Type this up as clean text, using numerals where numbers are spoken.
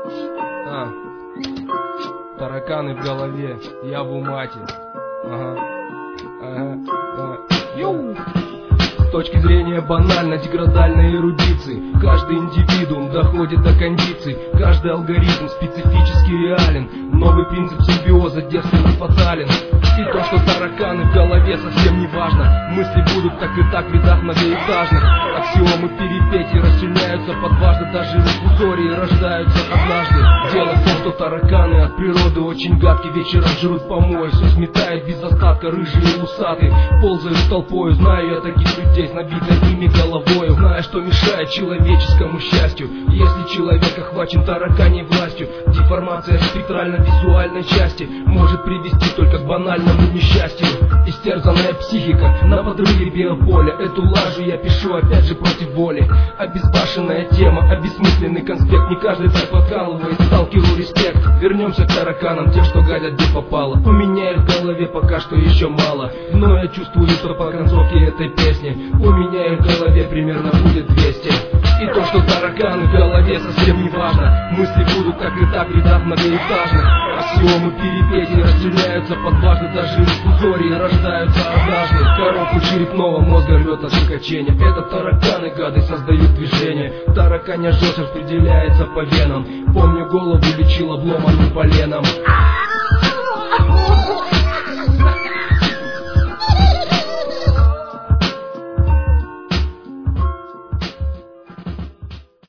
Тараканы в голове, я в умате. С точки зрения банальности, градальной эрудиции, каждый индивидуум доходит до кондиций, каждый алгоритм специфически реален. Новый принцип симбиоза девственно фатален. И то, что тараканы в голове, совсем не важно. Мысли будут так и так в рядах многоэтажных. Аксиомы перипетий расчленяются подважно, даже инфузории рождаются однажды. Дело в том, что тараканы от природы очень гадкие, вечером жрут помои, все сметают без остатка, рыжие и усатые ползают толпою. Знаю я таких людей с набитой ими головою, зная, что мешает человеческому счастью. Если человек охвачен тараканьей властью, деформация спектрально-визуальной части может привести только к банальному несчастью. Истерзанная психика на подрыве биополя, эту лажу я пишу опять же против воли. Обезбашенная тема, обессмысленный конспект, не каждый так подкалывает, сталкеру респект. Вернемся к тараканам, тех, что гадят где попало. У меня их в голове пока что еще мало, но я чувствую, что по концовке этой песни у меня их в голове примерно будет 200. И то, что тараканы в голове, совсем не важно. Мысли будут так и так в рядах многоэтажных. Аксиомы перипетий расчленяются подважно, даже инфузории рождаются однажды. Коробку черепного мозга рвет от закачения. Это тараканы, гады, создают движение. Тараканья желчь распределяется по венам. Помню, голову лечил обломанным поленом.